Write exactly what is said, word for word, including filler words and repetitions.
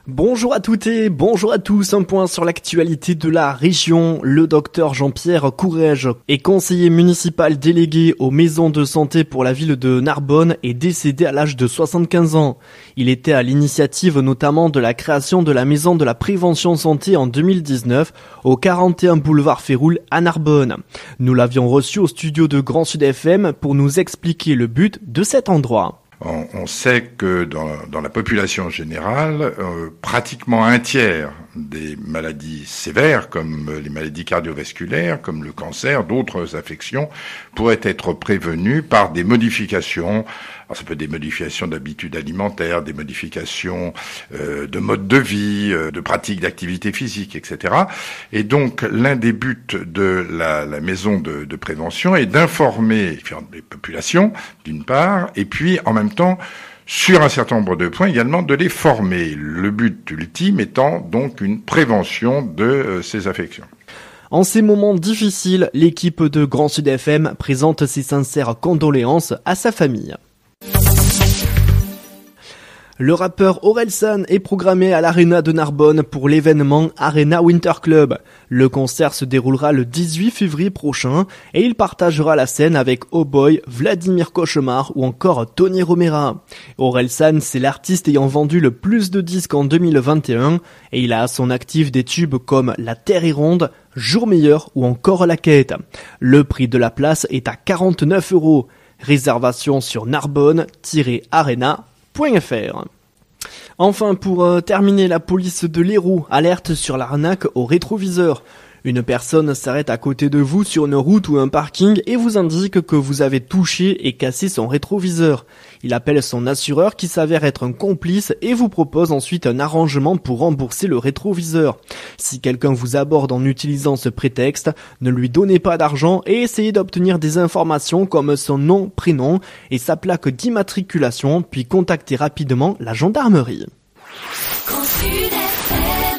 Bonjour à toutes et bonjour à tous, un point sur l'actualité de la région. Le docteur Jean-Pierre Courrèges est conseiller municipal délégué aux maisons de santé pour la ville de Narbonne et décédé à l'âge de soixante-quinze ans. Il était à l'initiative notamment de la création de la maison de la prévention santé en deux mille dix-neuf au quarante et un boulevard Féroul à Narbonne. Nous l'avions reçu au studio de Grand Sud F M pour nous expliquer le but de cet endroit. On, on sait que dans, dans la population générale, euh, pratiquement un tiers des maladies sévères, comme les maladies cardiovasculaires, comme le cancer, d'autres affections, pourraient être prévenues par des modifications. Alors ça peut être des modifications d'habitudes alimentaires, des modifications euh, de mode de vie, euh, de pratiques d'activité physique, et cetera. Et donc, l'un des buts de la, la maison de, de prévention est d'informer les populations, d'une part, et puis en même temps, sur un certain nombre de points également, de les former. Le but ultime étant donc une prévention de euh, ces affections. En ces moments difficiles, l'équipe de Grand Sud F M présente ses sincères condoléances à sa famille. Le rappeur Orelsan est programmé à l'Arena de Narbonne pour l'événement Arena Winter Club. Le concert se déroulera le dix-huit février prochain et il partagera la scène avec Oh Boy, Vladimir Cauchemar ou encore Tony Romera. Orelsan, c'est l'artiste ayant vendu le plus de disques en deux mille vingt et un et il a à son actif des tubes comme La Terre est ronde, Jour meilleur ou encore La Quête. Le prix de la place est à quarante-neuf euros. Réservation sur narbonne tiret arena point f r. Enfin, pour euh, terminer, la police de l'Hérault alerte sur l'arnaque au rétroviseur. Une personne s'arrête à côté de vous sur une route ou un parking et vous indique que vous avez touché et cassé son rétroviseur. Il appelle son assureur qui s'avère être un complice et vous propose ensuite un arrangement pour rembourser le rétroviseur. Si quelqu'un vous aborde en utilisant ce prétexte, ne lui donnez pas d'argent et essayez d'obtenir des informations comme son nom, prénom et sa plaque d'immatriculation, puis contactez rapidement la gendarmerie.